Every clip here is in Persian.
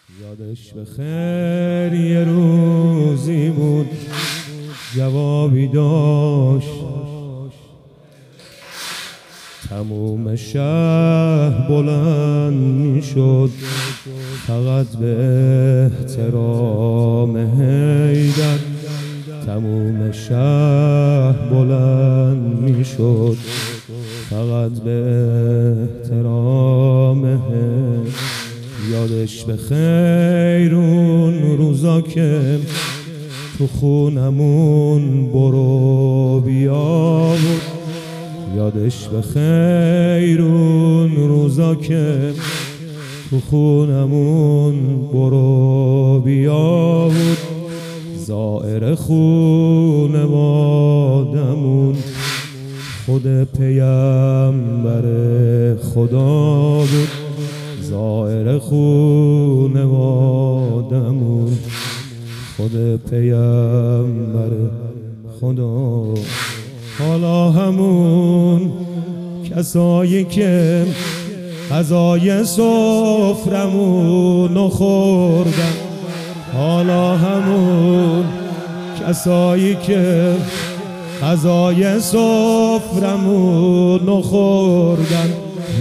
یادش به خیر یه روزی بود جوابی داشت، تموم شهر بلند می شد فقط به احترام حیدر. تموم شهر بلند می شد فقط به احترام حیدر. یادش به خیر اون روزا که تو خونمون برو بیا بود. یادش به خیر اون روزا که تو خونمون برو بیا بود. زائر خونوادمون خود پیامبر خدا بود. زائر خونوادمون خود پیامبر خدا. حالا همون کسایی که غذای سفرمونو خوردن، حالا همون کسایی که غذای سفرمونو خوردن،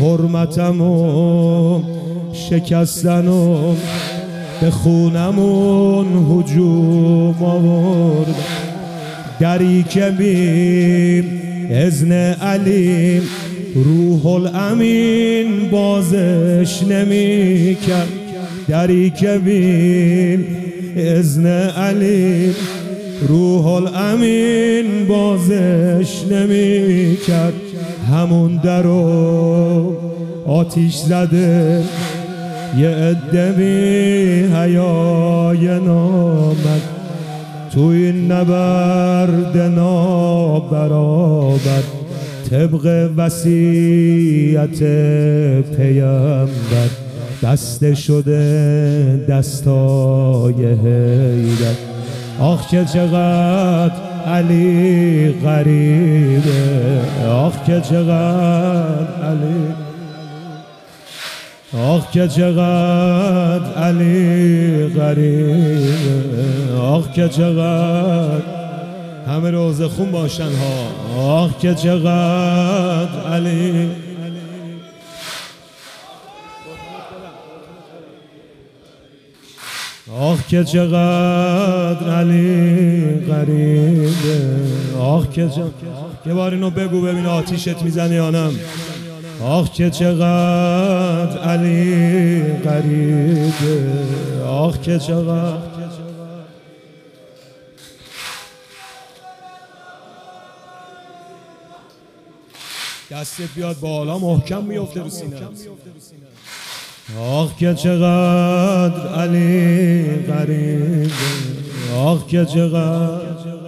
حرمتمو شکستن و به خونمون هجوم آوردن. دری که بی اذن علی روح الامین بازش نمی کرد، دری که بی اذن علی روح الامین بازش نمی کرد. همون درو آتیش زده یه عده بی حیای نامد، تو این نبرد نابرابر طبق وصیت پیامبر بسته شده دستای حیدر. آخ که چقدر علی غریبه، آخ که چقدر علی، آخ که چقدر علی غریبه، آخ که چقدر همه روزه خون باشن ها. آخ که چقدر علی، آخ که چقدر علی غریبه، آخ که چقدر. یه بار اینو بگو ببین آتیشت میزنه یا نم. آخ که چقدر علی غریبه، آخ که چقدر. دستت بیاد بالا محکم میفته رو سینه. آخ که چقدر علی غریبه، آخ که چقدر.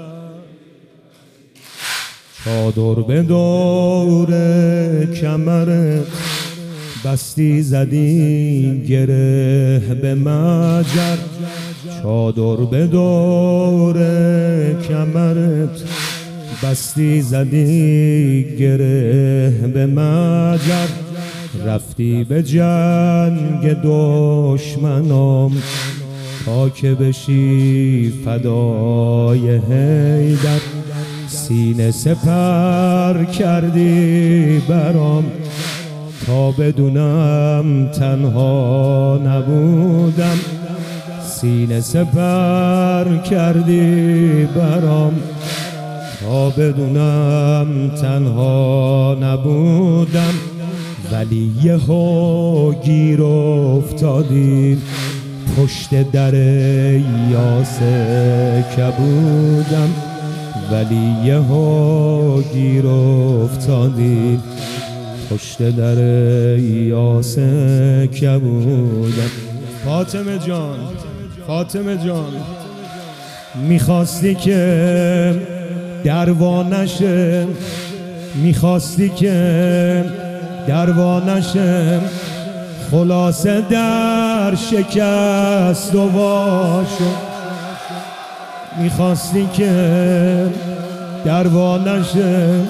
چادر به دور کمرت بستی زدی گره به مجر، چادر به دور کمرت بستی زدی گره به مجر. رفتی به جنگ دشمنام تا که بشی فدای حیدر. سینه سپر کردی برام تا بدونم تنها نبودم، سینه سپر کردی برام تا بدونم تنها نبودم. ولی یهو گیر افتادی پشت در یاس کبودم، ولی یهو گیر افتادی پشت در یاس کبودم. فاطمه جان، فاطمه جان، میخواستی که دروا نشه، میخواستی که دروا نشه، خلاصه در شکست و وا شد. میخواستی که دروا نشه،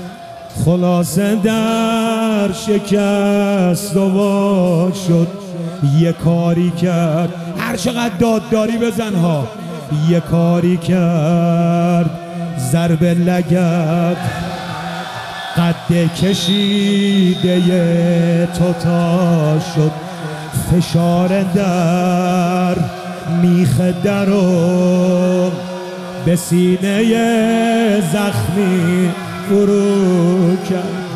خلاصه در شکست و وا شد. یه کاری کرد، هر چقدر دادداری بزن ها، یه کاری کرد ضرب لگد قد کشیده تو تا شد فشار در میخ درو به سینه زخمی فرو کرد.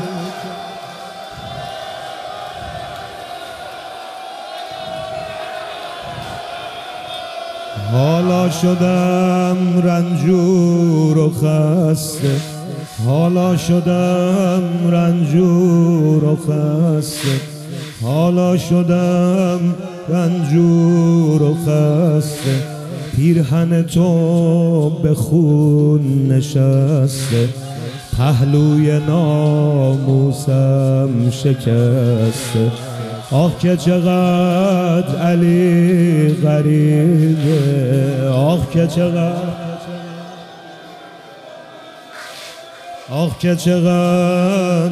حالا شدم رنجور و خسته، حالا شدم رنجور و خسته، حالا شدم رنجور و خسته، پیرهن تو به خون نشسته، پهلوی ناموسم شکسته. آه که چقدر علی غریبه، آه که چقدر، آه که چقدر،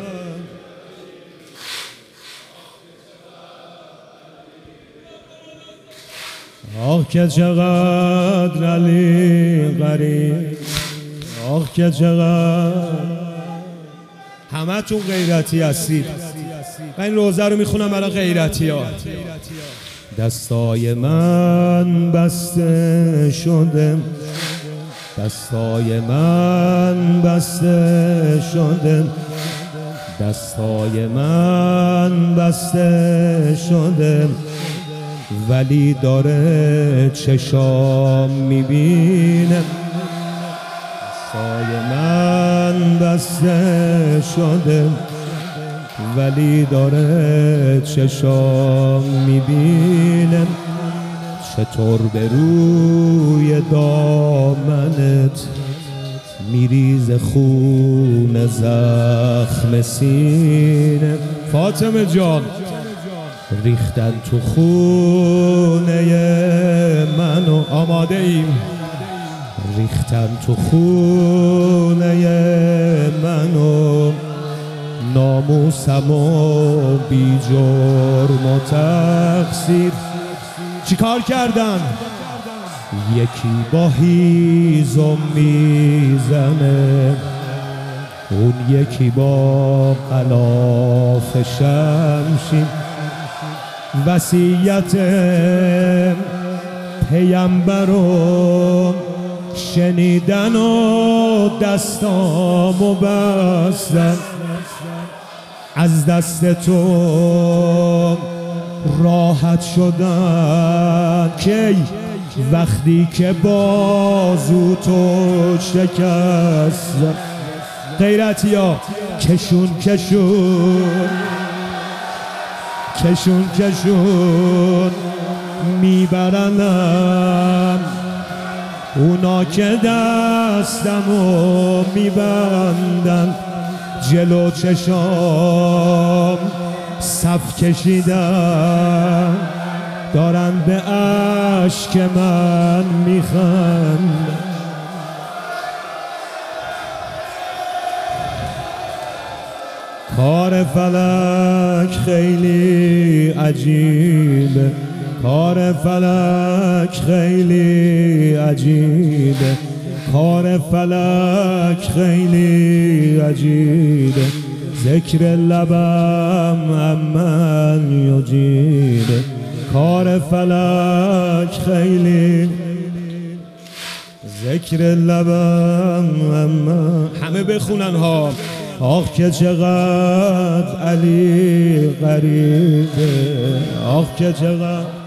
آه که چقدر علی غریب، آه که چقدر. همه تون غیرتی هستید. من این روزه رو میخونم برای غیرتی ها. دستای من بسته شده، دستای من بسته شده، دستای من بسته شده، ولی داره چشام میبینه. دستای من بسته شده، ولی داره چشام میبینه. چطور به روی دامنت میریز خون زخم سینه. فاطمه جان ریختن تو خونه منو، آماده ایم، ریختن تو خونه منو، ناموسم و بی جرم و تقصیر. چی کار کردن؟ یکی با هیزم میزنه، اون یکی با غلاف شمشیر. وصیت پیامبرم شنیدن و دستامو بستن، از دست تو راحت شدن. کی؟ وقتی که بازو تو شکستن. غیرتی ها کشون کشون کشون کشون میبرنم، اونا که دستمو میبندن، جلو چشام صف کشیدن، دارن به اشک من میخندن. کار فلک خیلی عجیبه، کار فلک خیلی عجیبه، کار فلک خیلی عجیبه، ذکر لبم امن یجیبه. کار فلک خیلی، ذکر لبم امن. همه بخونن ها. آخ که چقدر علی غریبه، آخ که چقدر